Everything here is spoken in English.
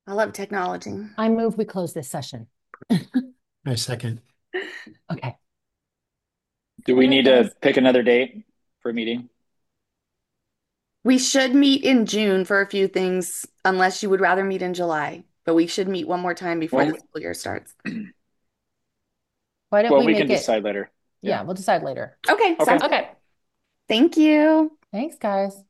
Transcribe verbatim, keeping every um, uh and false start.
I love technology. I move we close this session. I second. Okay. Do All we right, need to guys. pick another date for a meeting? We should meet in June for a few things, unless you would rather meet in July. But we should meet one more time before the Well, school year starts. Why don't well, we we can make it? decide later. Yeah, Yeah. we'll decide later. Okay, Okay. sounds good. Okay. Thank you. Thanks, guys.